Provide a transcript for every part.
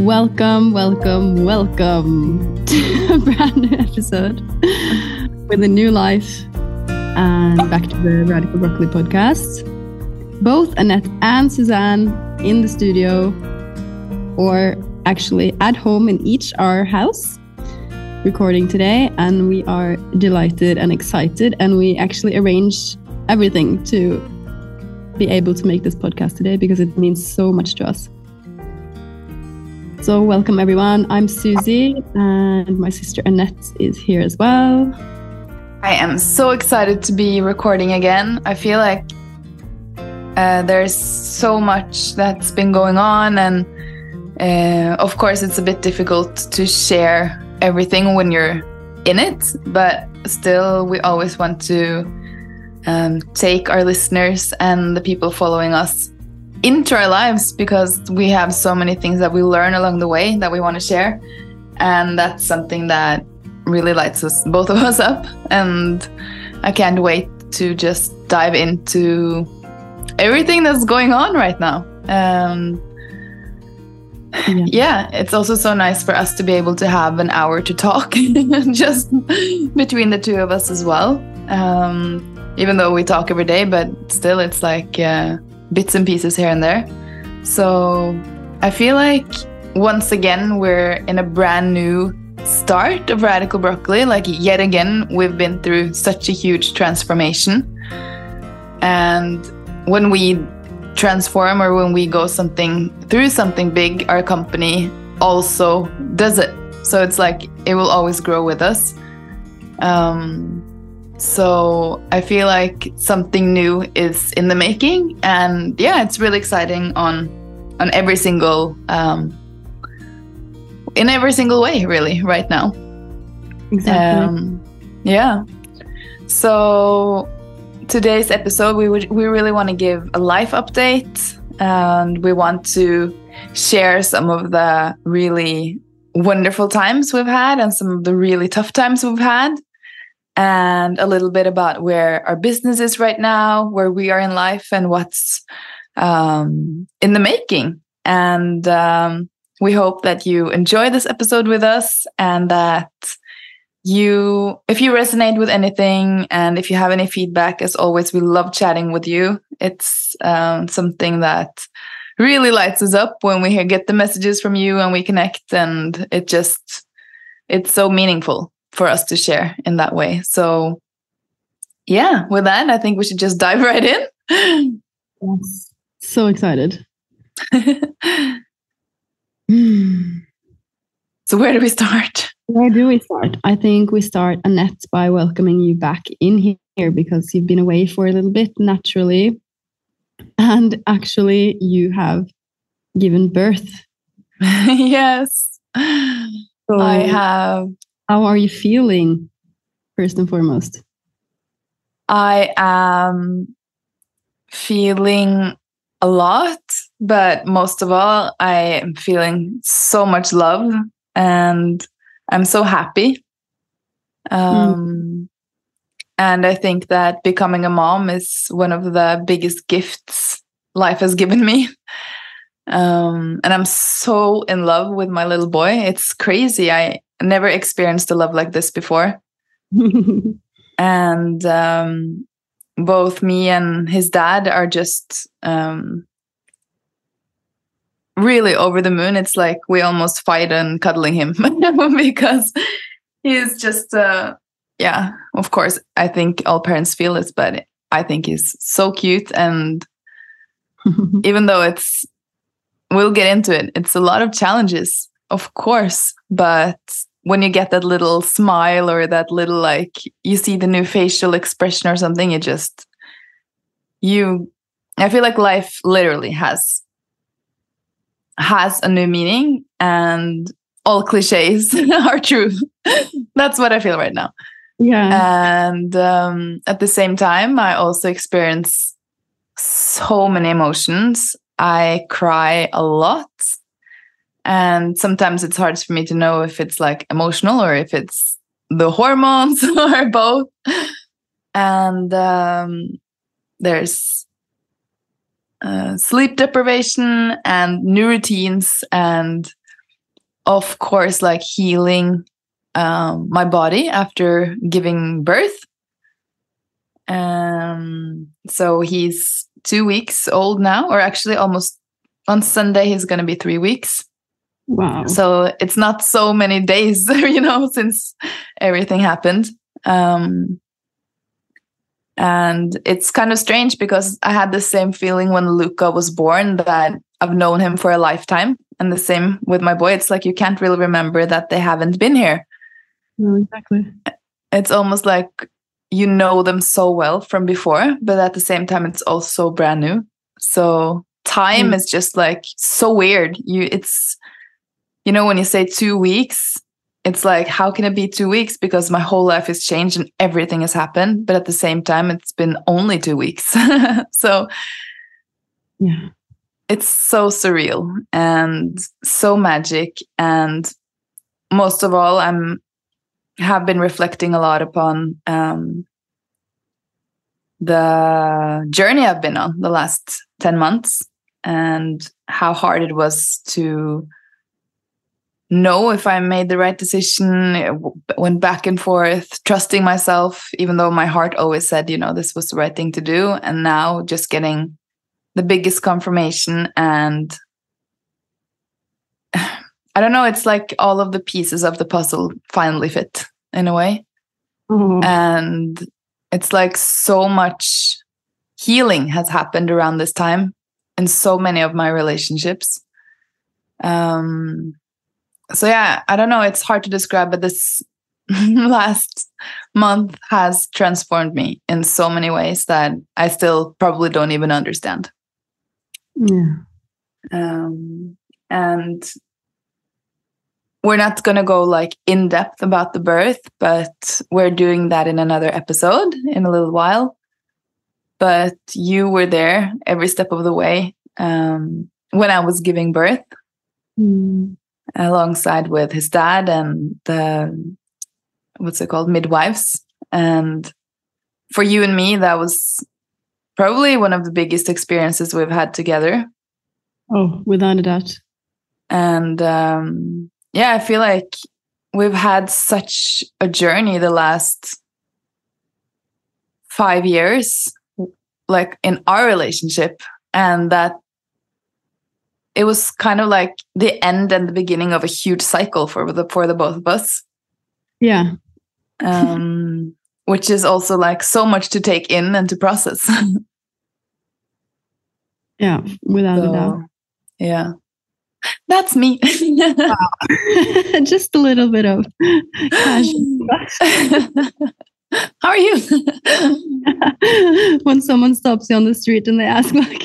Welcome to a brand new episode with a new life and back to the Radical Broccoli podcast. Both Annette and Suzanne in the studio, or actually at home in each our house, recording today, and we are delighted and excited, and we actually arranged everything to be able to make this podcast today because it means so much to us. So welcome everyone. I'm Susie and my sister Annette is here as well. I am so excited to be recording again. I feel like there's so much that's been going on, and of course it's a bit difficult to share everything when you're in it, but still we always want to take our listeners and the people following us into our lives, because we have so many things that we learn along the way that we want to share, and that's something that really lights us, both of us, up. And I can't wait to just dive into everything that's going on right now. Yeah, it's also so nice for us to be able to have an hour to talk just between the two of us as well, even though we talk every day, but still it's like bits and pieces here and there. So I feel like once again we're in a brand new start of Radical Broccoli. Like yet again we've been through such a huge transformation, and when we transform or when we go through something big, our company also does it. So it's like it will always grow with us. So I feel like something new is in the making, and yeah, it's really exciting on every single in every single way, really, right now. Exactly. Yeah. So today's episode, we really want to give a life update, and we want to share some of the really wonderful times we've had and some of the really tough times we've had, and a little bit about where our business is right now, where we are in life, and what's in the making. And we hope that you enjoy this episode with us, and that if you resonate with anything, and if you have any feedback, as always, we love chatting with you. It's something that really lights us up when we get the messages from you and we connect, and it's so meaningful for us to share in that way. So yeah, with that, I think we should just dive right in. Yes. So excited. So where do we start? Where do we start? I think we start, Annette, by welcoming you back in here, because you've been away for a little bit, naturally. And actually, you have given birth. Yes, So I have. How are you feeling, first and foremost? I am feeling a lot, but most of all, I am feeling so much love, and I'm so happy. And I think that becoming a mom is one of the biggest gifts life has given me. And I'm so in love with my little boy. It's crazy. I never experienced a love like this before. And both me and his dad are just really over the moon. It's like we almost fight on cuddling him because he's just, yeah, of course, I think all parents feel this, but I think he's so cute. And even though we'll get into it, it's a lot of challenges, of course, but when you get that little smile or that little, like, you see the new facial expression or something, I feel like life literally has a new meaning, and all cliches are true. That's what I feel right now. Yeah. And at the same time, I also experience so many emotions. I cry a lot. And sometimes it's hard for me to know if it's like emotional or if it's the hormones or both. And there's sleep deprivation and new routines and of course, like healing my body after giving birth. So he's 2 weeks old now, or actually almost on Sunday, he's going to be 3 weeks. Wow. So it's not so many days, since everything happened. And it's kind of strange because I had the same feeling when Luca was born, that I've known him for a lifetime. And the same with my boy. It's like you can't really remember that they haven't been here. No, exactly. It's almost like you know them so well from before, but at the same time, it's also brand new. So time is just like so weird. When you say 2 weeks, it's like, how can it be 2 weeks? Because my whole life has changed and everything has happened. But at the same time, it's been only 2 weeks. So yeah, it's so surreal and so magic. And most of all, have been reflecting a lot upon the journey I've been on the last 10 months and how hard it was to know if I made the right decision. It went back and forth, trusting myself, even though my heart always said, this was the right thing to do. And now just getting the biggest confirmation. And I don't know, it's like all of the pieces of the puzzle finally fit in a way. Oh. And it's like so much healing has happened around this time in so many of my relationships. So yeah, I don't know, it's hard to describe, but this last month has transformed me in so many ways that I still probably don't even understand. Yeah. And we're not going to go like in depth about the birth, but we're doing that in another episode in a little while. But you were there every step of the way when I was giving birth, alongside with his dad and the, midwives. And for you and me, that was probably one of the biggest experiences we've had together. Oh, without a doubt. And I feel like we've had such a journey the last 5 years, like in our relationship, and that it was kind of like the end and the beginning of a huge cycle for the both of us. Yeah. Which is also like so much to take in and to process. Yeah, without a doubt. Yeah. That's me. Just a little bit of casual. How are you? When someone stops you on the street and they ask like,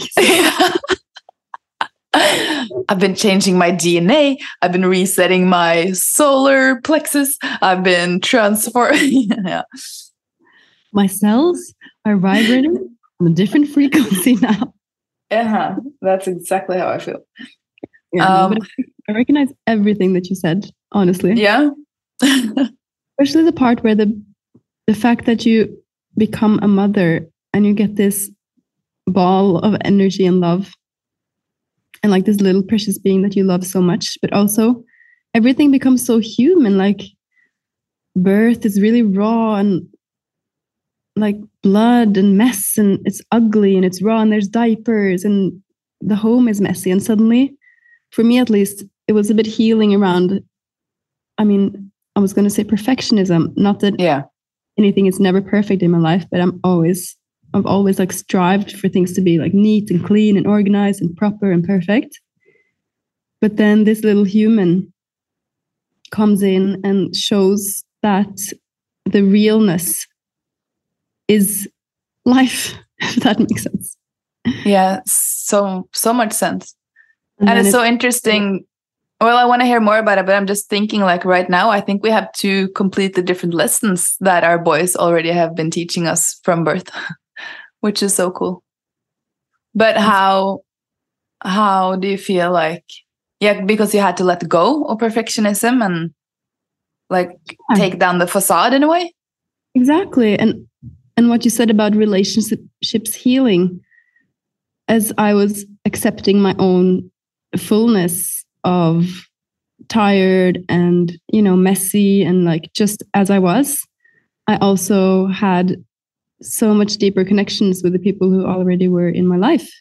I've been changing my DNA. I've been resetting my solar plexus. I've been transforming. Yeah. My cells are vibrating on a different frequency now. Yeah, that's exactly how I feel. Yeah, but I recognize everything that you said, honestly. Yeah. Especially the part where the fact that you become a mother and you get this ball of energy and love and like this little precious being that you love so much, but also everything becomes so human. Like birth is really raw and like blood and mess, and it's ugly and it's raw and there's diapers and the home is messy. And suddenly, for me at least, it was a bit healing around, I was going to say perfectionism, not that anything is never perfect in my life, but I've always like strived for things to be like neat and clean and organized and proper and perfect. But then this little human comes in and shows that the realness is life, if that makes sense. Yeah, so much sense. And it's so interesting. Well, I want to hear more about it, but I'm just thinking like right now, I think we have 2 completely different lessons that our boys already have been teaching us from birth, which is so cool. But how do you feel like, because you had to let go of perfectionism and like take down the facade in a way? Exactly. And what you said about relationships healing, as I was accepting my own fullness of tired and, messy and like just as I was, I also had so much deeper connections with the people who already were in my life.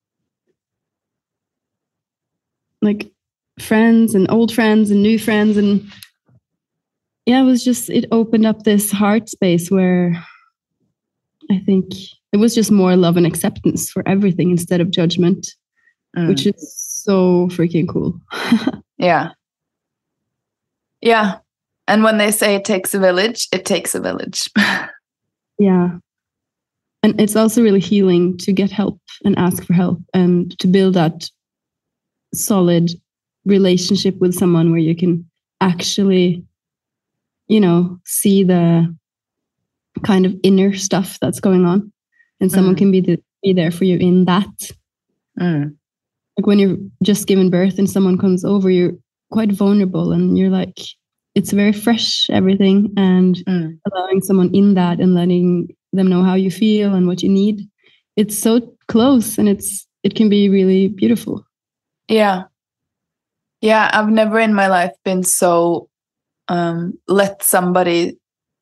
Like friends and old friends and new friends. And yeah, it opened up this heart space where I think it was just more love and acceptance for everything instead of judgment, which is so freaking cool. Yeah. Yeah. And when they say it takes a village, it takes a village. Yeah. And it's also really healing to get help and ask for help and to build that solid relationship with someone where you can actually, see the kind of inner stuff that's going on, and someone can be there for you in that. Like when you're just given birth and someone comes over, you're quite vulnerable and you're like, it's very fresh, everything, and allowing someone in that and letting them know how you feel and what you need. It's so close and it can be really beautiful. Yeah. Yeah, I've never in my life been so let somebody,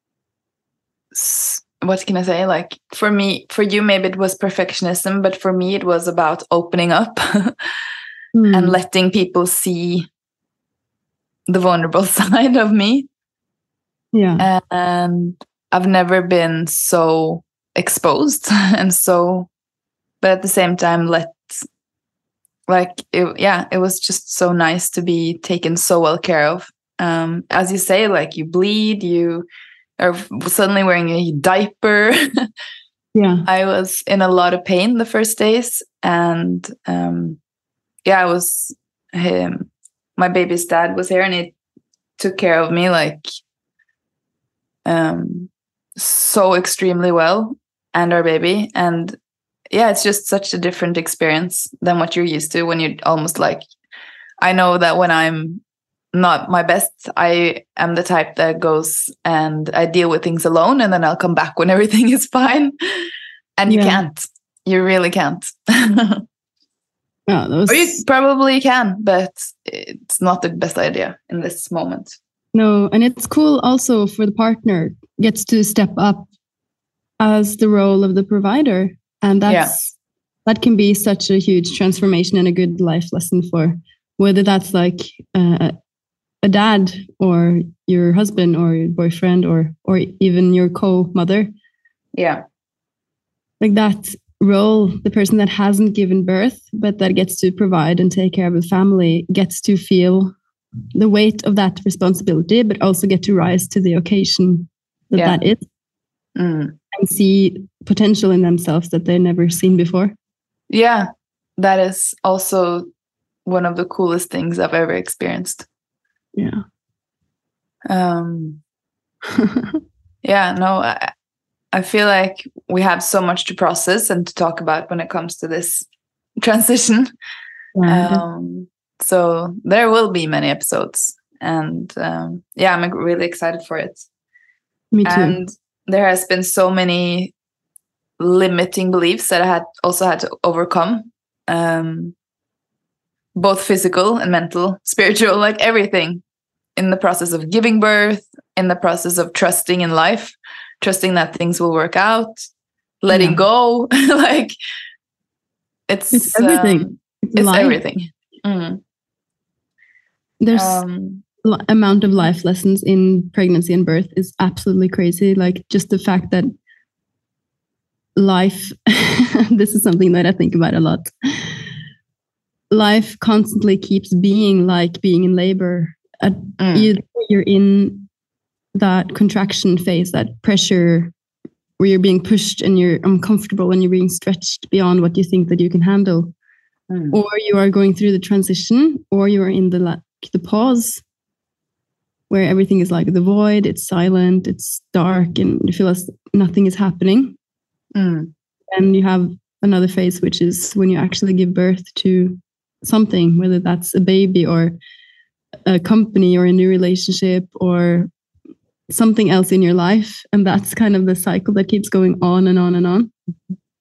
what can I say? Like for you, maybe it was perfectionism, but for me, it was about opening up and letting people see the vulnerable side of me. Yeah. And I've never been so exposed and so, but at the same time, it was just so nice to be taken so well care of. As you say, like you bleed, you are suddenly wearing a diaper. Yeah. I was in a lot of pain the first days, and I was my baby's dad was here and he took care of me like so extremely well, and our baby. And yeah, it's just such a different experience than what you're used to when you're almost like, I know that when I'm not my best, I am the type that goes and I deal with things alone, and then I'll come back when everything is fine. And you can't. You really can't. Or you probably can, but it's not the best idea in this moment. No, and it's cool also for the partner gets to step up as the role of the provider. And that can be such a huge transformation and a good life lesson for whether that's like a dad or your husband or your boyfriend or even your co-mother. Yeah. Like that role, the person that hasn't given birth, but that gets to provide and take care of the family, gets to feel the weight of that responsibility, but also get to rise to the occasion that is. And see potential in themselves that they've never seen before. Yeah, that is also one of the coolest things I've ever experienced. Yeah. I feel like we have so much to process and to talk about when it comes to this transition. So there will be many episodes, and I'm really excited for it. Me too. And there has been so many limiting beliefs that I had to overcome, both physical and mental, spiritual, like everything, in the process of giving birth, in the process of trusting in life, trusting that things will work out, letting go. Like it's everything. It's everything. There's amount of life lessons in pregnancy and birth is absolutely crazy. Like just the fact that life, this is something that I think about a lot. Life constantly keeps being like being in labor. You're in that contraction phase, that pressure where you're being pushed and you're uncomfortable and you're being stretched beyond what you think that you can handle. Or you are going through the transition, or you are in the pause where everything is like the void, it's silent, it's dark, and you feel as nothing is happening. And you have another phase, which is when you actually give birth to something, whether that's a baby or a company or a new relationship or something else in your life. And that's kind of the cycle that keeps going on and on and on.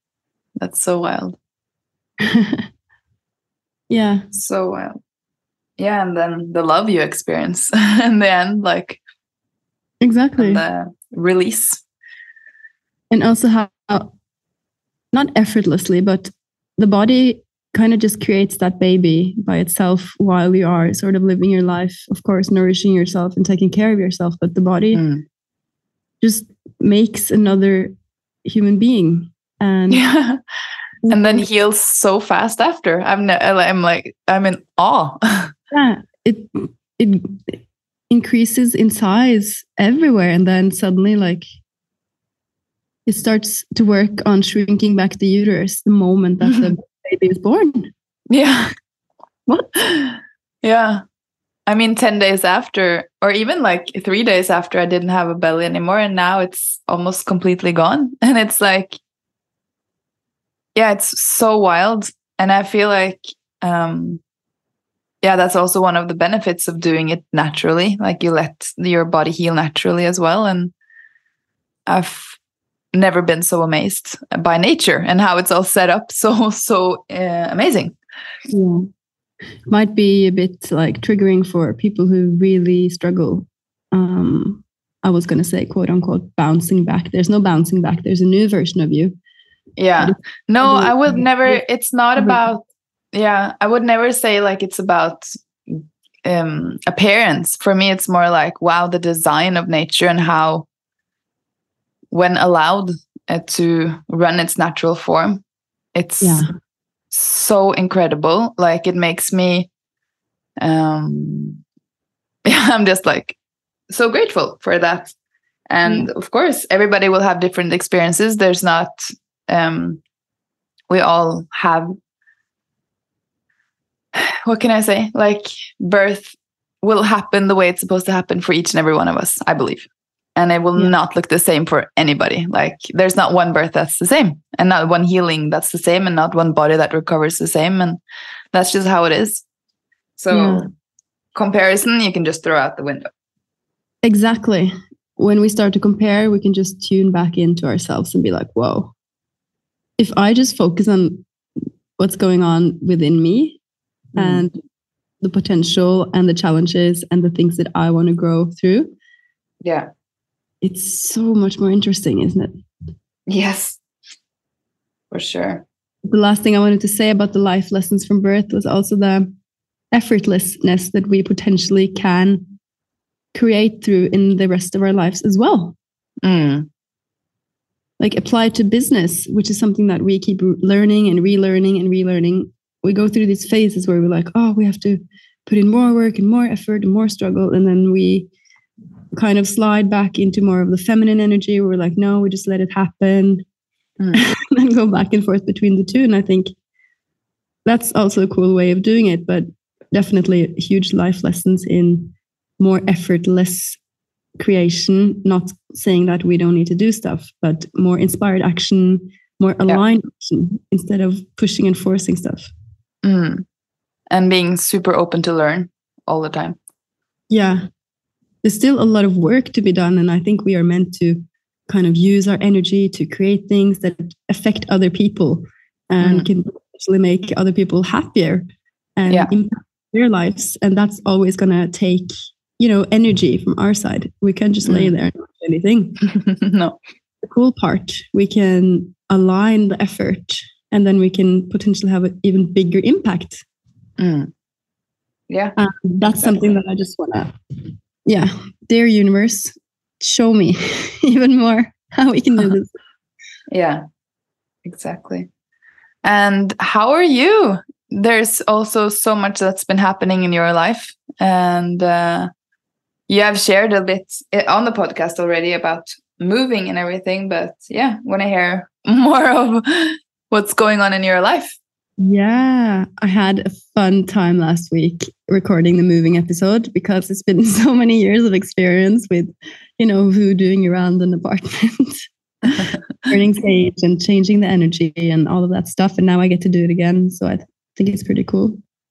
That's so wild. Yeah. So wild. Yeah, and then the love you experience in the end, like Exactly. the release. And also how, not effortlessly, but the body kind of just creates that baby by itself while you are sort of living your life, of course, nourishing yourself and taking care of yourself. But the body just makes another human being. And yeah. And then heals so fast after. I'm in awe. Yeah, it increases in size everywhere, and then suddenly, like, it starts to work on shrinking back the uterus the moment that the baby is born. Yeah. What? Yeah. I mean, 10 days after, or even like 3 days after, I didn't have a belly anymore, and now it's almost completely gone. And it's like, yeah, it's so wild. And I feel like, yeah, that's also one of the benefits of doing it naturally. Like, you let your body heal naturally as well. And I've never been so amazed by nature and how it's all set up. So amazing. Yeah. Might be a bit like triggering for people who really struggle. I was going to say, quote unquote, bouncing back. There's no bouncing back. There's a new version of you. Yeah. No, I would never, it's not about, yeah, I would never say like it's about appearance. For me, it's more like, wow, the design of nature and how, when allowed to run its natural form, it's so incredible. Like, it makes me, I'm just like so grateful for that. And of course, everybody will have different experiences. There's not, we all have, what can I say? Like, birth will happen the way it's supposed to happen for each and every one of us, I believe. And it will not look the same for anybody. Like, there's not one birth that's the same, and not one healing that's the same, and not one body that recovers the same. And that's just how it is. So comparison, you can just throw out the window. Exactly. When we start to compare, we can just tune back into ourselves and be like, whoa, if I just focus on what's going on within me and the potential and the challenges and the things that I want to grow through. Yeah. It's so much more interesting, isn't it? Yes, for sure. The last thing I wanted to say about the life lessons from birth was also the effortlessness that we potentially can create through in the rest of our lives as well. Like, applied to business, which is something that we keep learning and relearning and relearning. We go through these phases where we're like, oh, we have to put in more work and more effort and more struggle. And then we kind of slide back into more of the feminine energy where we're like, no, we just let it happen and go back and forth between the two. And I think that's also a cool way of doing it, but definitely huge life lessons in more effortless creation, not saying that we don't need to do stuff, but more inspired action, more aligned action instead of pushing and forcing stuff. And being super open to learn all the time. Yeah. There's still a lot of work to be done. And I think we are meant to kind of use our energy to create things that affect other people and can actually make other people happier and impact their lives. And that's always going to take, energy from our side. We can't just lay there and not do anything. No. The cool part, we can align the effort and then we can potentially have an even bigger impact. Yeah. That's something that I just want to, dear universe, show me even more how we can do this. Yeah, exactly. And how are you? There's also so much that's been happening in your life. And you have shared a bit on the podcast already about moving and everything. But want to hear more of what's going on in your life. Yeah, I had a fun time last week recording the moving episode because it's been so many years of experience with, voodooing around an apartment, turning stage and changing the energy and all of that stuff. And now I get to do it again. So I think it's pretty cool.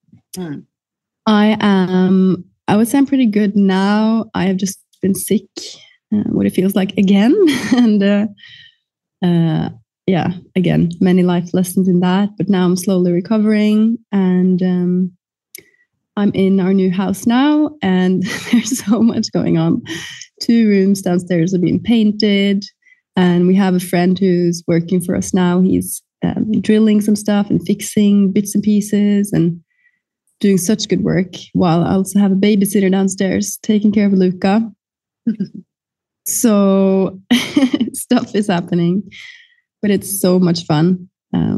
I would say I'm pretty good now. I have just been sick, what it feels like again. And again, many life lessons in that. But now I'm slowly recovering. And I'm in our new house now, and there's so much going on. 2 rooms downstairs are being painted, and we have a friend who's working for us now. He's drilling some stuff and fixing bits and pieces and doing such good work, while I also have a babysitter downstairs taking care of Luca. So stuff is happening, but it's so much fun.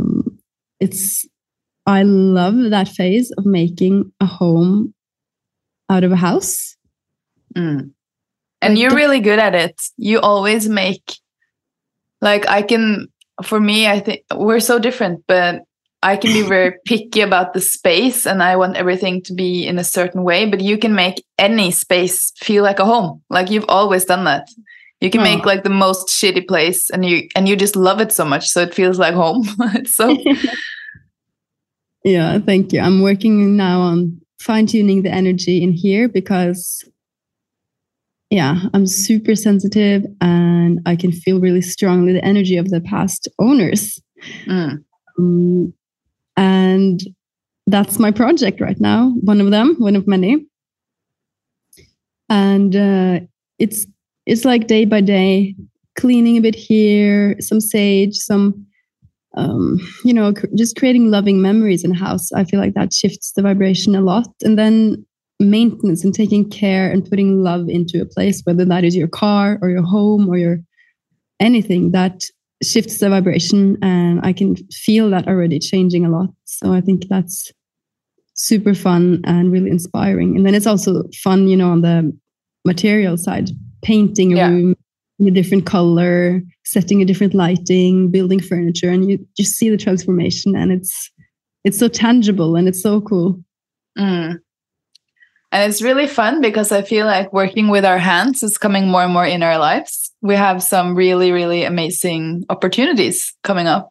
I love that phase of making a home out of a house. And you're really good at it. You always make, like, for me, I think we're so different, but I can be very picky about the space and I want everything to be in a certain way, but you can make any space feel like a home. Like, you've always done that. You can make like the most shitty place and you just love it so much, so it feels like home. It's so... Yeah, thank you. I'm working now on fine-tuning the energy in here because, yeah, I'm super sensitive and I can feel really strongly the energy of the past owners. And that's my project right now. One of many. And it's like day by day, cleaning a bit here, some sage, some, just creating loving memories in a house. I feel like that shifts the vibration a lot. And then maintenance and taking care and putting love into a place, whether that is your car or your home or your anything, that shifts the vibration. And I can feel that already changing a lot. So I think that's super fun and really inspiring. And then it's also fun, on the material side, painting a room in a different color, setting a different lighting, building furniture, and you just see the transformation, and it's so tangible and it's so cool. And it's really fun because I feel like working with our hands is coming more and more in our lives. We have some really, really amazing opportunities coming up.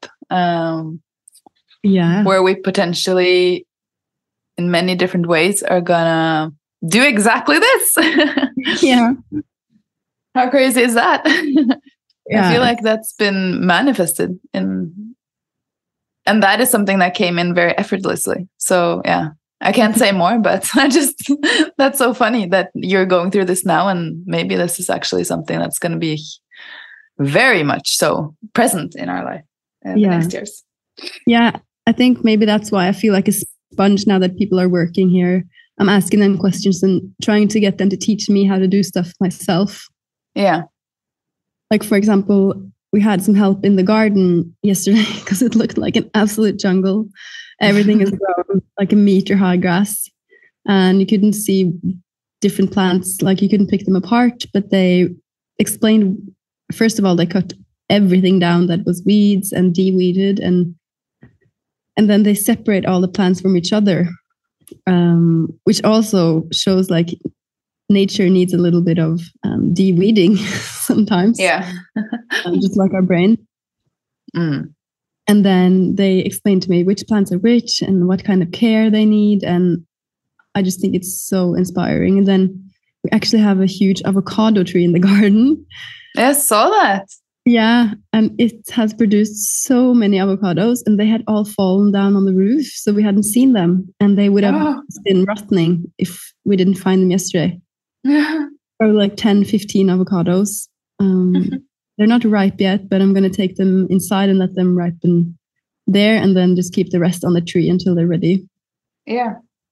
Where we potentially, in many different ways, are gonna do exactly this. Yeah. How crazy is that? I feel like that's been manifested and that is something that came in very effortlessly. So yeah, I can't say more, but that's so funny that you're going through this now, and maybe this is actually something that's going to be very much so present in our life in the next years. Yeah, I think maybe that's why I feel like a sponge now that people are working here. I'm asking them questions and trying to get them to teach me how to do stuff myself. Yeah. Like, for example, we had some help in the garden yesterday because it looked like an absolute jungle. Everything is grown like a meter high grass, and you couldn't see different plants. Like, you couldn't pick them apart, but they explained, first of all, they cut everything down that was weeds and de-weeded, and then they separate all the plants from each other, which also shows like nature needs a little bit of de-weeding sometimes. Yeah. Just like our brain. And then they explained to me which plants are which and what kind of care they need. And I just think it's so inspiring. And then we actually have a huge avocado tree in the garden. I saw that. Yeah. And it has produced so many avocados, and they had all fallen down on the roof. So we hadn't seen them, and they would have been rotting if we didn't find them yesterday. Or like 10, 15 avocados. They're not ripe yet, but I'm going to take them inside and let them ripen there, and then just keep the rest on the tree until they're ready. Yeah.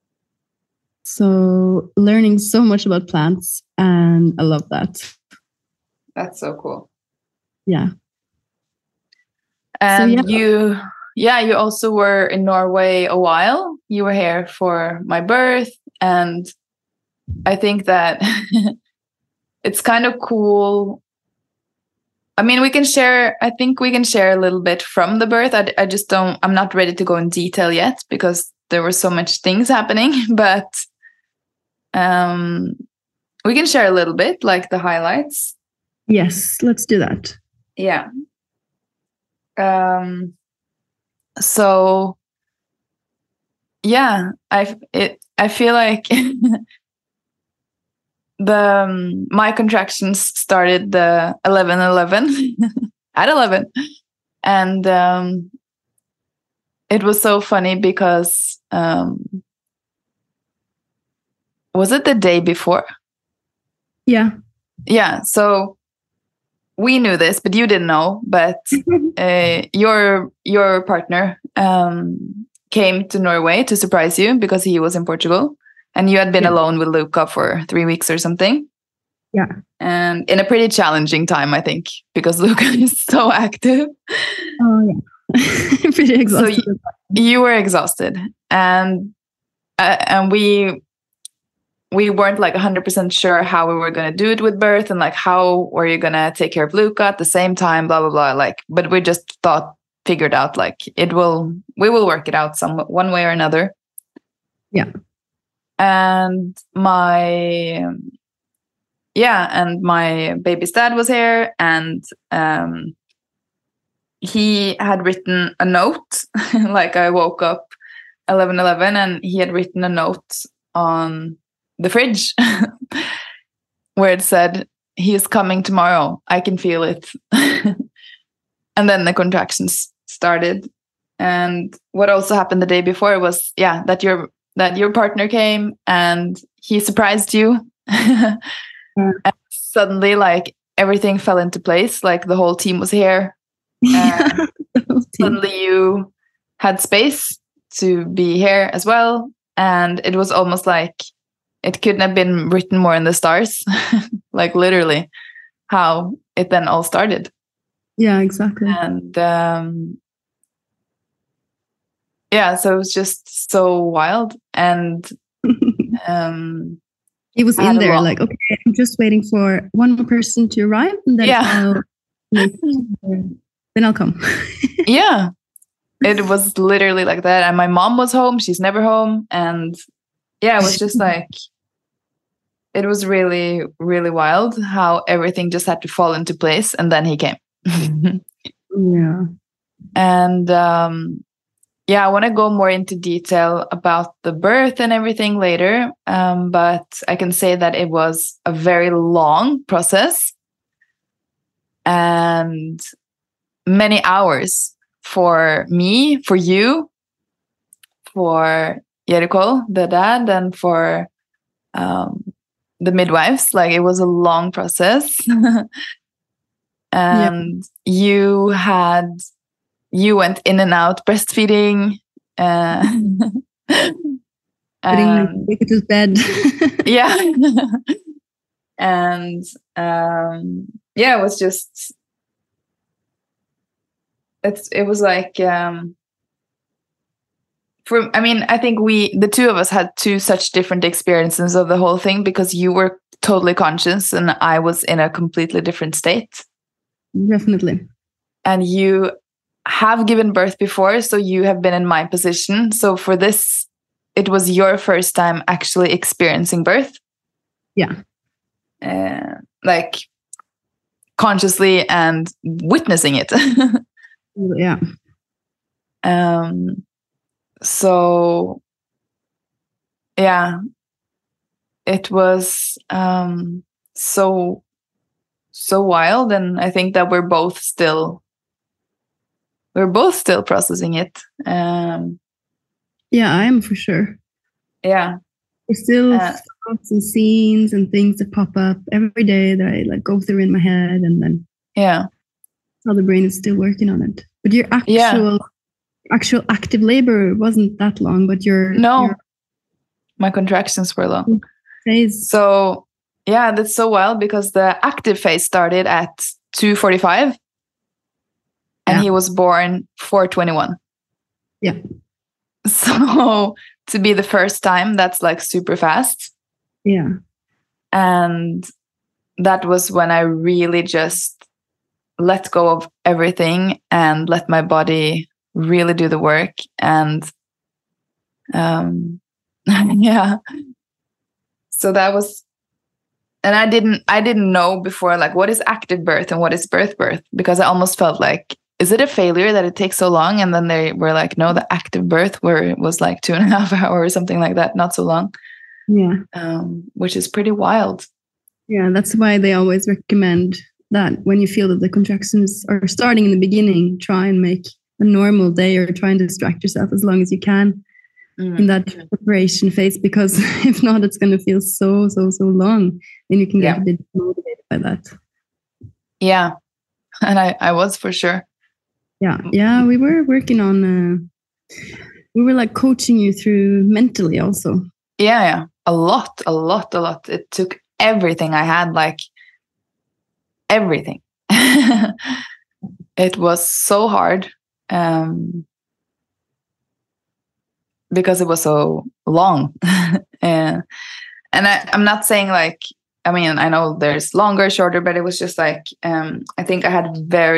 So learning so much about plants, and I love that. That's so cool. Yeah. And so, you also were in Norway a while. You were here for my birth, and I think that it's kind of cool. I mean, I think we can share a little bit from the birth. I'm not ready to go in detail yet because there were so much things happening, but we can share a little bit, like the highlights. Yes, let's do that. Yeah. So yeah, I feel like my contractions started the 11/11 at 11, and it was so funny because was it the day before? Yeah. Yeah. So we knew this, but you didn't know. But your partner came to Norway to surprise you because he was in Portugal, and you had been alone with Luca for 3 weeks or something. Yeah. And in a pretty challenging time, I think, because Luca is so active. Oh yeah. Pretty exhausted. So you were exhausted, and we weren't like 100% sure how we were going to do it with birth, and like how were you going to take care of Luca at the same time, blah blah blah. Like, but we just figured out like we will work it out one way or another. Yeah. And my baby's dad was here, and he had written a note. Like, I woke up 11:11 and he had written a note on the fridge where it said, "He is coming tomorrow. I can feel it." And then the contractions started. And what also happened the day before was that your partner came and he surprised you. And suddenly, like, everything fell into place. Like, the whole team was here. And suddenly you had space to be here as well. And it was almost like it couldn't have been written more in the stars. Like, literally how it then all started. Yeah, exactly. And so it was just so wild. And he was in there like, okay, I'm just waiting for one more person to arrive, and then I'll come. Yeah, it was literally like that. And my mom was home. She's never home. And it was just like, it was really, really wild how everything just had to fall into place. And then he came. Yeah. And I want to go more into detail about the birth and everything later. But I can say that it was a very long process and many hours for me, for you, for Jericho, the dad, and for the midwives. Like, it was a long process. And you went in and out breastfeeding. Putting Luca to bed. Yeah. And it was just, it was like, I think the two of us had two such different experiences of the whole thing, because you were totally conscious and I was in a completely different state. Definitely. And you have given birth before, so you have been in my position. So for this, it was your first time actually experiencing birth. Yeah. Like, consciously and witnessing it. Yeah. So it was so wild, and I think that we're both still processing it. I am, for sure. Yeah. There's still thoughts and scenes and things that pop up every day that I like go through in my head, and then how the brain is still working on it. But your actual active labor wasn't that long, but my contractions were long. Phase. So that's so wild, because the active phase started at 2:45 and he was born 4:21. Yeah. So to be the first time, that's like super fast. Yeah. And that was when I really just let go of everything and let my body really do the work. And so that was, and I didn't know before, like, what is active birth and what is birth, because I almost felt like, is it a failure that it takes so long? And then they were like, no, the active birth was like 2.5 hours or something like that, not so long. Yeah. Which is pretty wild. Yeah, that's why they always recommend that when you feel that the contractions are starting in the beginning, try and make a normal day, or try and distract yourself as long as you can. in that preparation phase, because if not, it's going to feel so long, and you can get a bit motivated by that. Yeah, and I was for sure. Yeah, we were working on. We were like coaching you through mentally also. Yeah, a lot. It took everything I had, like everything. It was so hard. Because it was so long. And I'm not saying like, I mean, I know there's longer, shorter, but it was just like, I think I had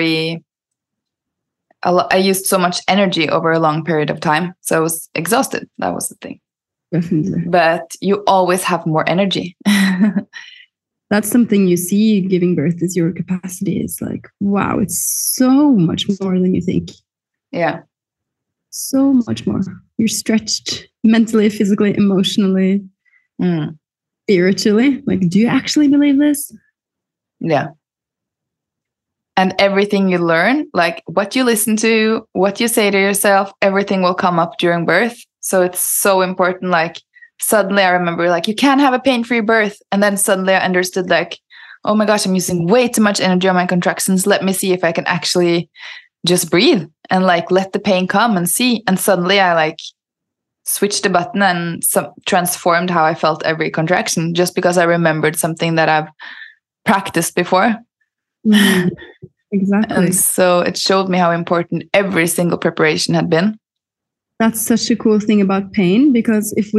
I used so much energy over a long period of time. So I was exhausted. That was the thing. Definitely. But you always have more energy. That's something you see giving birth, is your capacity is like, wow, it's so much more than you think. Yeah. So much more. You're stretched mentally, physically, emotionally, spiritually. Like, do you actually believe this? Yeah. And everything you learn, like what you listen to, what you say to yourself, everything will come up during birth. So it's so important. Like suddenly I remember like, you can't have a pain-free birth. And then suddenly I understood like, oh my gosh, I'm using way too much energy on my contractions. Let me see if I can actually just breathe and like let the pain come and see. And suddenly I like switched the button and transformed how I felt every contraction, just because I remembered something that I've practiced before. Exactly. And so it showed me how important every single preparation had been. That's such a cool thing about pain, because if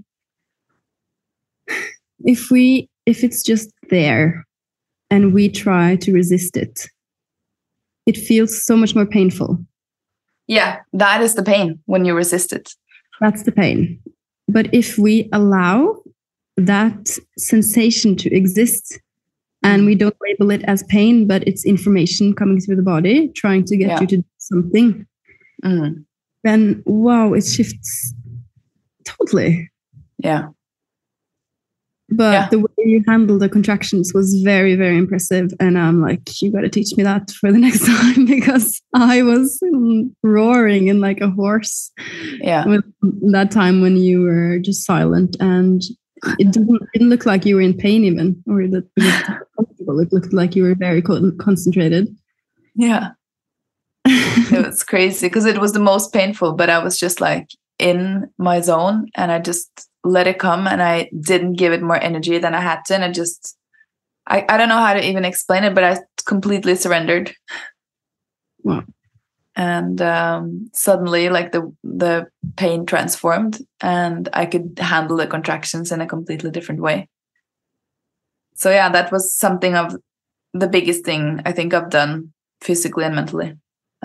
it's just there and we try to resist it, it feels so much more painful. Yeah, that is the pain when you resist it. That's the pain. But if we allow that sensation to exist, and we don't label it as pain, but it's information coming through the body, trying to get you to do something, then wow, it shifts totally. Yeah. But the way you handled the contractions was very, very impressive. And I'm like, you got to teach me that for the next time, because I was roaring in like a horse. Yeah. With that time when you were just silent, and it didn't look like you were in pain even, or that it was comfortable. It looked like you were very concentrated. Yeah. It was crazy because it was the most painful, but I was just like in my zone and I just let it come, and I didn't give it more energy than I had to. And I don't know how to even explain it, but I completely surrendered. Wow. And suddenly like the pain transformed and I could handle the contractions in a completely different way. So yeah, that was something of the biggest thing I think I've done physically and mentally.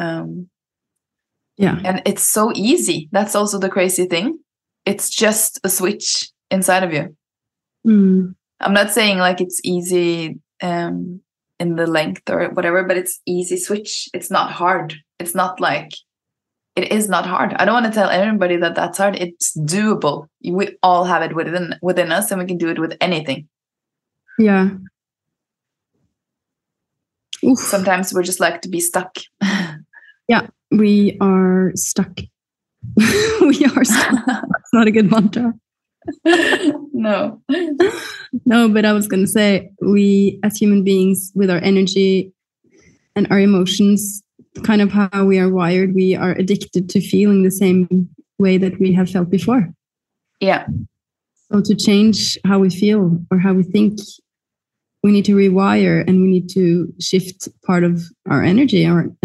Yeah. And it's so easy. That's also the crazy thing. It's just a switch inside of you. I'm not saying like it's easy in the length or whatever, but it's easy switch. It's not hard. It's not like, it is not hard. I don't want to tell everybody that that's hard. It's doable. We all have it within us, and we can do it with anything. Yeah. Oof. Sometimes we're just like to be stuck. Yeah, we are stuck. We are stuck. That's not a good mantra. No. No, but I was going to say, we as human beings, with our energy and our emotions, kind of how we are wired, we are addicted to feeling the same way that we have felt before. Yeah. So to change how we feel or how we think, we need to rewire, and we need to shift part of our energy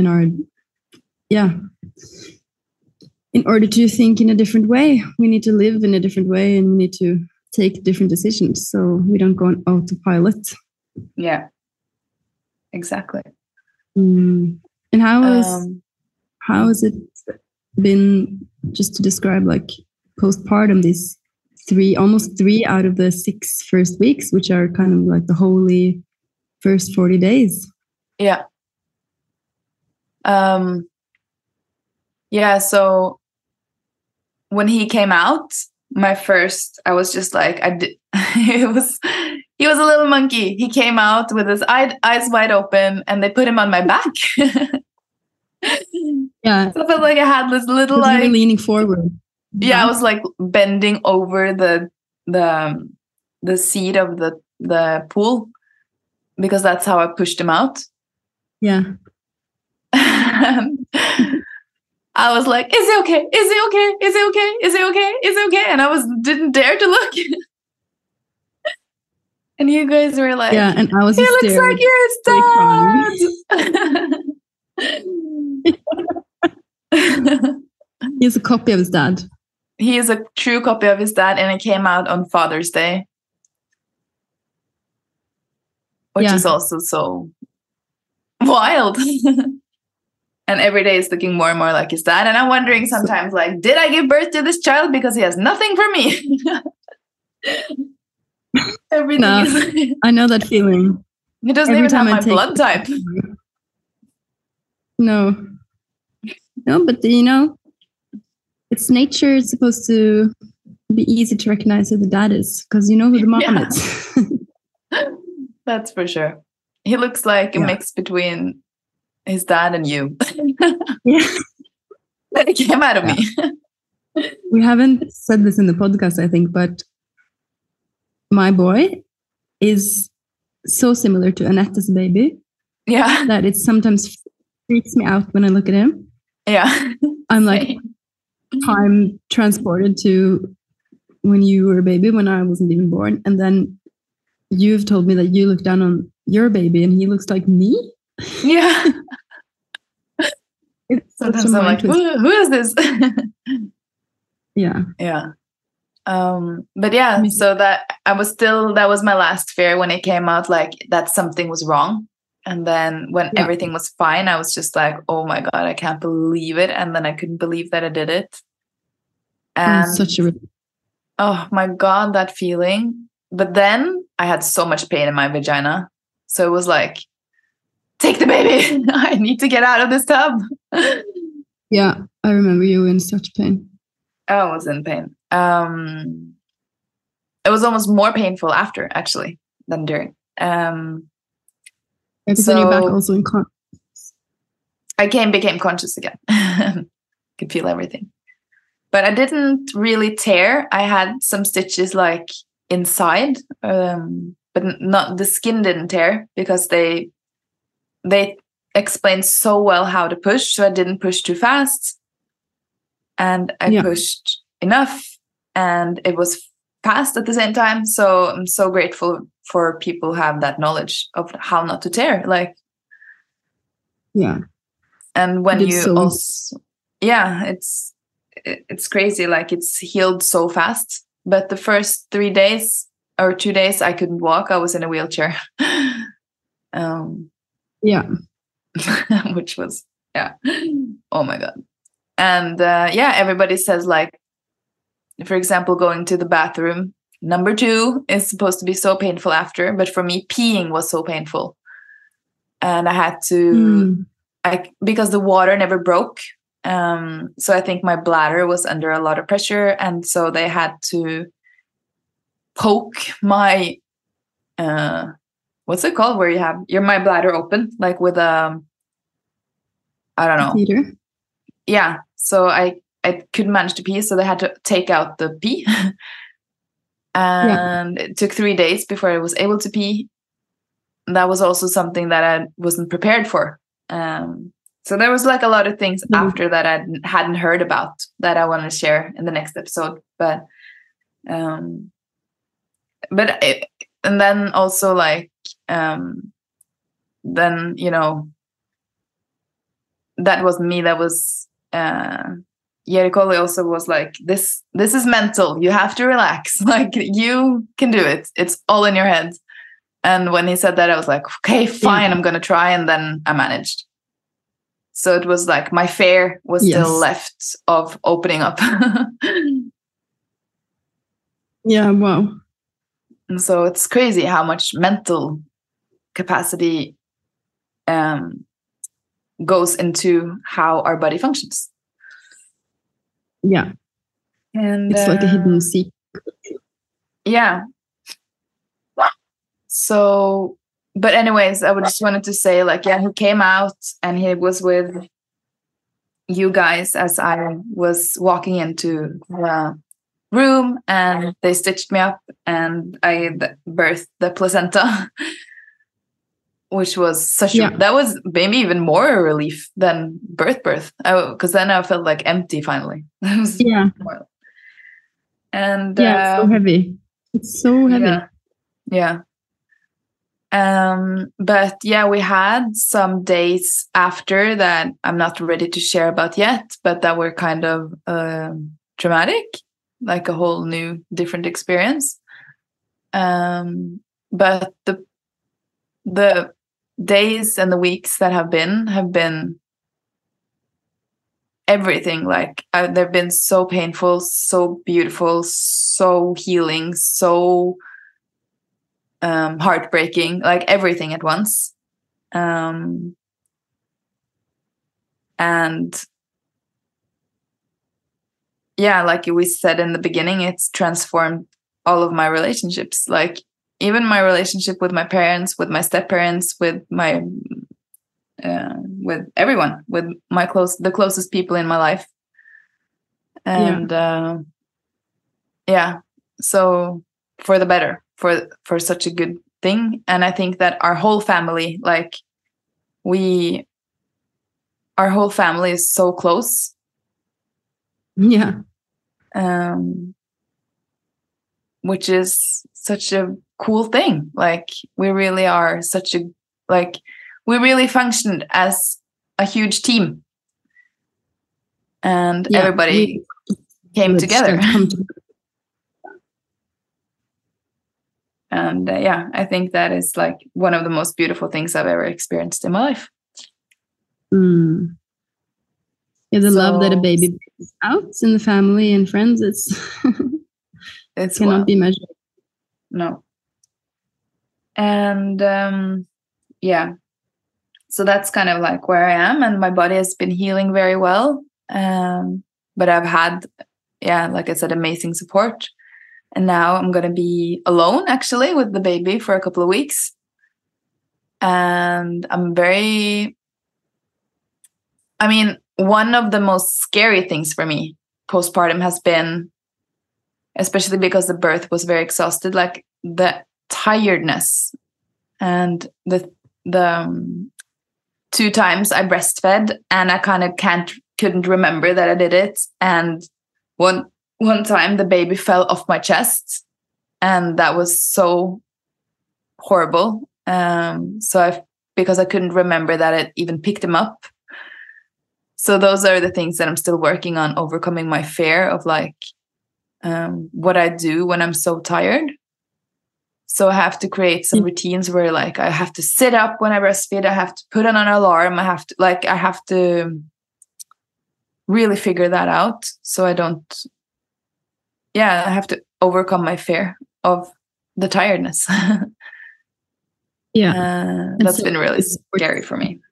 in order to think in a different way. We need to live in a different way, and we need to take different decisions so we don't go on autopilot. Yeah, exactly. And how has it been, just to describe like postpartum, these almost three out of the 6 first weeks, which are kind of like the holy first 40 days? Yeah. Yeah, so when he came out, I was just like, he was a little monkey. He came out with his eyes wide open, and they put him on my back. Yeah. So I felt like I had this little you were leaning forward. Yeah, I was like bending over the seat of the pool because that's how I pushed him out. Yeah. I was like, "Is it okay? Is it okay? Is it okay? Is it okay? Is it okay?" And I didn't dare to look. And you guys were like, yeah, and I was "He looks like his dad." He's a copy of his dad. He is a true copy of his dad, and it came out on Father's Day, which is also so wild. And every day is looking more and more like his dad. And I'm wondering sometimes, like, did I give birth to this child because he has nothing for me? Everything is. I know that feeling. He doesn't even have my blood type. No, but it's nature. It's supposed to be easy to recognize who the dad is because you know who the mom is. That's for sure. He looks like a mix between his dad and you. Yeah. It came out of me. We haven't said this in the podcast, I think, but my boy is so similar to Annette as a baby. Yeah. That it sometimes freaks me out when I look at him. Yeah. I'm like, time transported to when you were a baby, when I wasn't even born. And then you've told me that you look down on your baby and he looks like me. Yeah. Sometimes I'm like, who is this? Yeah. Yeah. But yeah, so that was my last fear when it came out, like that something was wrong. And then when everything was fine, I was just like, oh my God, I can't believe it. And then I couldn't believe that I did it. And oh my God, that feeling. But then I had so much pain in my vagina. So it was like, take the baby. I need to get out of this tub. Yeah, I remember you were in such pain. I was in pain. It was almost more painful after, actually, than during. Because then you're back also in conscious. I became conscious again. Could feel everything. But I didn't really tear. I had some stitches like inside, but not the skin didn't tear because they explained so well how to push, so I didn't push too fast. And I pushed enough, and it was fast at the same time. So I'm so grateful for people who have that knowledge of how not to tear. Like, yeah. And when you also, it's crazy. Like it's healed so fast. But the first 3 days or 2 days, I couldn't walk. I was in a wheelchair. Which was, oh my God. And everybody says, like, for example, going to the bathroom, number 2 is supposed to be so painful after, but for me, peeing was so painful. And I had to, because the water never broke. So I think my bladder was under a lot of pressure. And so they had to poke my, what's it called? Where you have my bladder open, like with I don't know. Catheter. Yeah. So I couldn't manage to pee, so they had to take out the pee. And it took 3 days before I was able to pee. That was also something that I wasn't prepared for. So there was like a lot of things after that I hadn't heard about that I want to share in the next episode. But and then also like then that wasn't me. That was Jerikoli also was like, this is mental. You have to relax. Like you can do it. It's all in your head. And when he said that, I was like, okay, fine, I'm going to try. And then I managed. So it was like my fear was still left of opening up. Yeah, wow. And so it's crazy how much mental capacity goes into how our body functions. Yeah. And it's like a hidden secret. Yeah. So, but anyways, I just wanted to say, like, he came out and he was with you guys as I was walking into the room, and they stitched me up, and I birthed the placenta, which was that was maybe even more a relief than birth, because then I felt like empty finally. And so heavy. It's so heavy. Yeah. But yeah, we had some days after that I'm not ready to share about yet, but that were kind of dramatic, like a whole new different experience. But the days and the weeks that have been everything. Like they've been so painful, so beautiful, so healing, so heartbreaking, like everything at once. And yeah, like we said in the beginning, it's transformed all of my relationships. Like even my relationship with my parents, with my step-parents, with my with everyone, with my the closest people in my life. And so for the better, for such a good thing. And I think that our whole family, like our whole family is so close. Which is such a cool thing. Like we really are we really functioned as a huge team, and everybody came together. And I think that is like one of the most beautiful things I've ever experienced in my life. Yeah, the love that a baby brings out in the family and friends, it cannot be measured. No. And so that's kind of like where I am, and my body has been healing very well. But I've had, like I said, amazing support. And now I'm going to be alone, actually, with the baby for a couple of weeks. And one of the most scary things for me postpartum has been, especially because the birth was very exhausted, like the tiredness. And the 2 times I breastfed, and I kind of couldn't remember that I did it. And one time the baby fell off my chest, and that was so horrible. Because I couldn't remember that it even picked him up. So those are the things that I'm still working on, overcoming my fear of like what I do when I'm so tired. So I have to create some routines where like I have to sit up when I breastfeed. I have to put on an alarm. I have to really figure that out. So I don't. I have to overcome my fear of the tiredness. That's been really scary for me.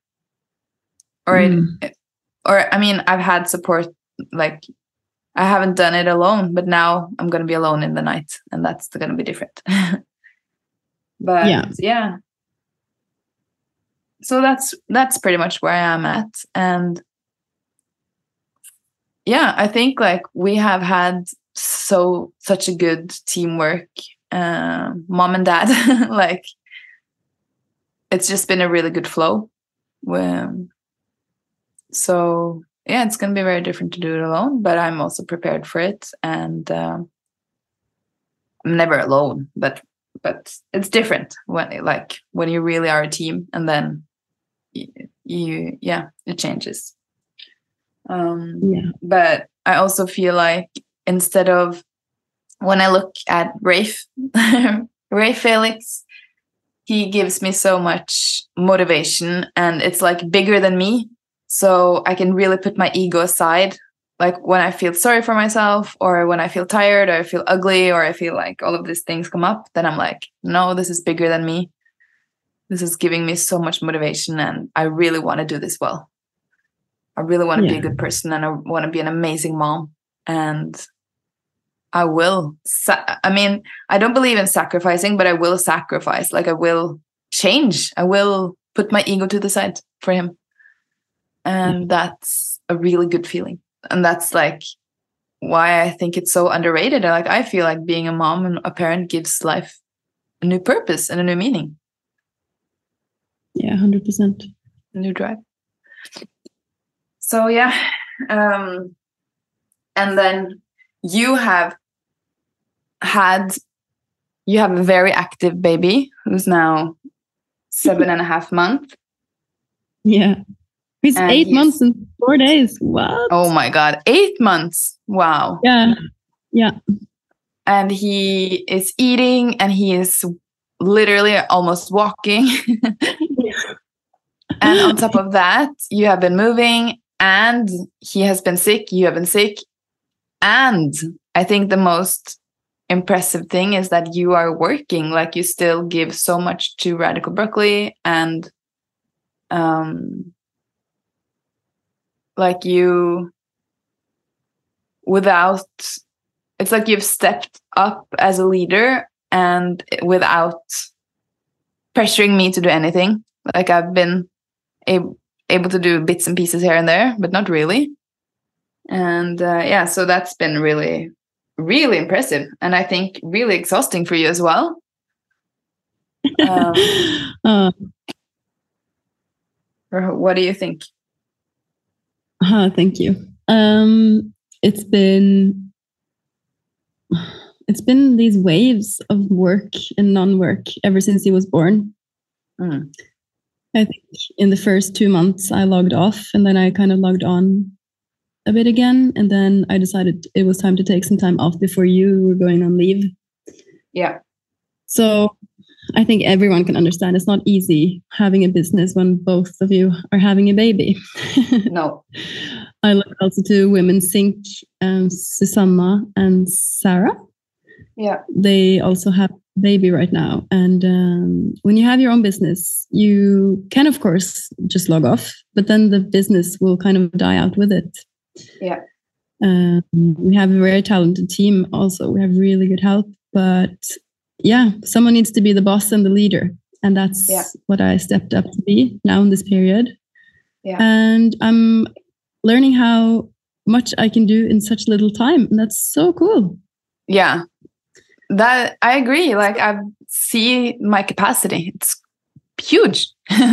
I've had support, like I haven't done it alone, but now I'm going to be alone in the night, and that's going to be different. But so that's pretty much where I am at. And I think like we have had such a good teamwork, mom and dad. Like it's just been a really good flow. So it's going to be very different to do it alone, but I'm also prepared for it. And I'm never alone, but it's different when you really are a team, and then it changes. But I also feel like instead of, when I look at Rafe Felix, he gives me so much motivation, and it's like bigger than me. So I can really put my ego aside. Like when I feel sorry for myself, or when I feel tired, or I feel ugly, or I feel like all of these things come up, then I'm like, no, this is bigger than me. This is giving me so much motivation, and I really want to do this well. I really want to be a good person, and I want to be an amazing mom. And I will. I don't believe in sacrificing, but I will sacrifice. Like I will change. I will put my ego to the side for him. And that's a really good feeling. And that's like why I think it's so underrated. Like I feel like being a mom and a parent gives life a new purpose and a new meaning. Yeah, 100%. A new drive. So yeah. And then you have a very active baby who's now 7.5 months. Yeah. He's 8 months and 4 days. What? Oh my God. 8 months. Wow. Yeah. Yeah. And he is eating and he is literally almost walking. And on top of that, you have been moving and he has been sick. You have been sick. And I think the most impressive thing is that you are working. Like you still give so much to Radical Broccoli and like you without, it's like you've stepped up as a leader and without pressuring me to do anything. Like I've been able to do bits and pieces here and there, but not really. And yeah, so that's been really, really impressive. And I think really exhausting for you as well. Or what do you think? Thank you. It's been these waves of work and non-work ever since he was born. I think in the first 2 months I logged off and then I kind of logged on a bit again. And then I decided it was time to take some time off before you were going on leave. Yeah. So I think everyone can understand it's not easy having a business when both of you are having a baby. No. I look also to Women Sync, Susanna and Sarah. Yeah. They also have a baby right now. And when you have your own business, you can, of course, just log off, but then the business will kind of die out with it. Yeah. We have a very talented team also. We have really good help. But yeah, someone needs to be the boss and the leader. And that's what I stepped up to be now in this period. Yeah. And I'm learning how much I can do in such little time. And that's so cool. Yeah. That I agree. Like I see my capacity. It's huge.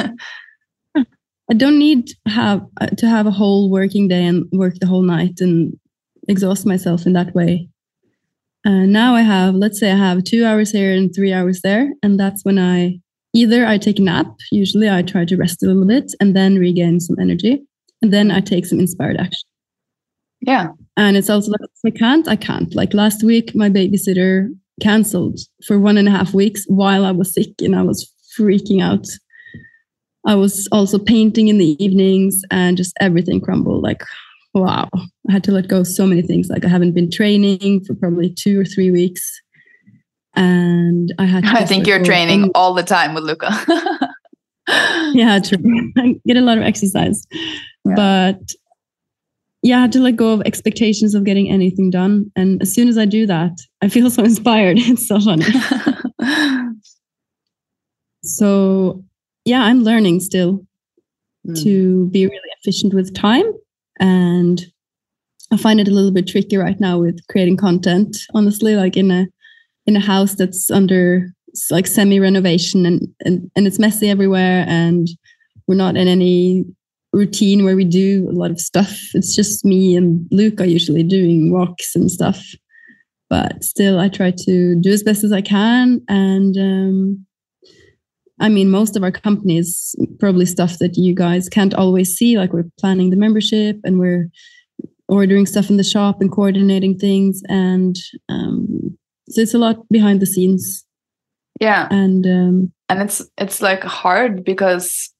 I don't need to have a whole working day and work the whole night and exhaust myself in that way. Now let's say I have 2 hours here and 3 hours there. And that's when I take a nap. Usually I try to rest a little bit and then regain some energy. And then I take some inspired action. Yeah. And it's also like, if I can't. Like last week, my babysitter canceled for 1.5 weeks while I was sick and I was freaking out. I was also painting in the evenings and just everything crumbled. Like, wow, I had to let go of so many things. Like I haven't been training for probably 2 or 3 weeks. And I think you're training all the time with Luca. Yeah, true. I get a lot of exercise. Yeah. But yeah, I had to let go of expectations of getting anything done. And as soon as I do that, I feel so inspired. It's so funny. So yeah, I'm learning still to be really efficient with time. And I find it a little bit tricky right now with creating content, honestly, like in a house that's under like semi-renovation and it's messy everywhere. And we're not in any routine where we do a lot of stuff. It's just me and Luca usually doing walks and stuff. But still, I try to do as best as I can. And I mean, most of our companies, probably stuff that you guys can't always see, like we're planning the membership and we're ordering stuff in the shop and coordinating things. And so it's a lot behind the scenes. Yeah. And it's like hard because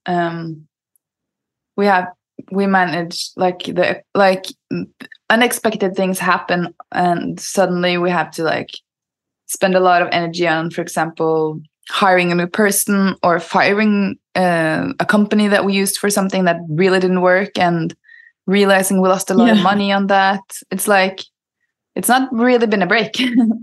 we manage like unexpected things happen and suddenly we have to like spend a lot of energy on, for example, hiring a new person or firing a company that we used for something that really didn't work and realizing we lost a lot of money on that. It's like, it's not really been a break.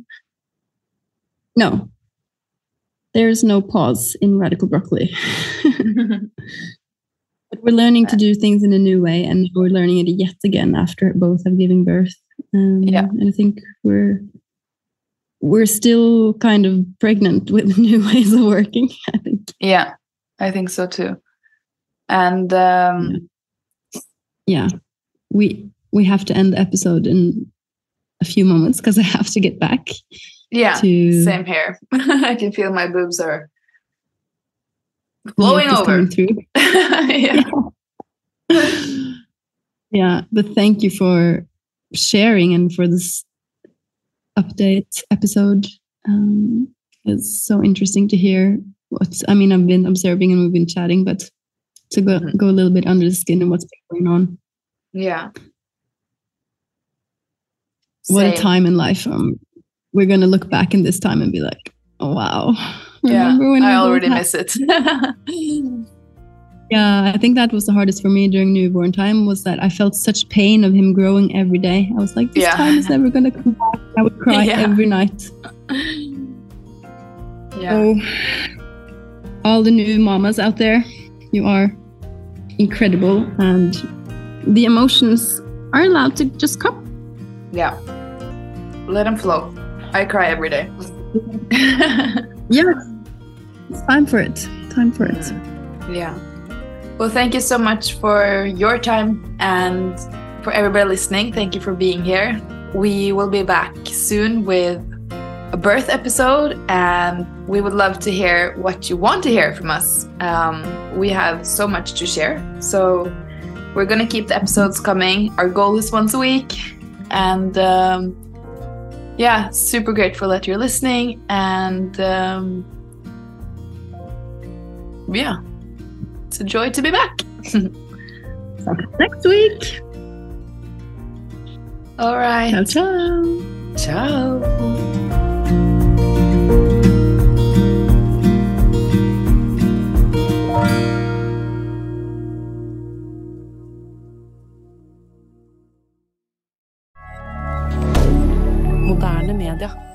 No, there's no pause in Radical Broccoli. But we're learning to do things in a new way, and we're learning it yet again after both have given birth. And I think we're still kind of pregnant with new ways of working, I think. Yeah, I think so too. And we have to end the episode in a few moments because I have to get back. Yeah, same here. I can feel my boobs are flowing over. Through. Yeah. But thank you for sharing and for this update episode. It's so interesting to hear I've been observing and we've been chatting, but to go a little bit under the skin and what's been going on. Yeah. What a time in life. We're going to look back in this time and be like, oh, wow. Remember when I already miss it. Yeah, I think that was the hardest for me during newborn time, was that I felt such pain of him growing every day. I was like, this time is never going to come back. I would cry every night. Yeah. So, all the new mamas out there, you are incredible, and the emotions are allowed to just come. Yeah. Let them flow. I cry every day. Yeah. It's time for it. Yeah. Well, thank you so much for your time, and for everybody listening, thank you for being here. We will be back soon with a birth episode, and we would love to hear what you want to hear from us. We have so much to share, so we're going to keep the episodes coming. Our goal is once a week, and super grateful that you're listening, and it's a joy to be back. Next week. All right. Ciao, ciao. Ciao. Moderne media.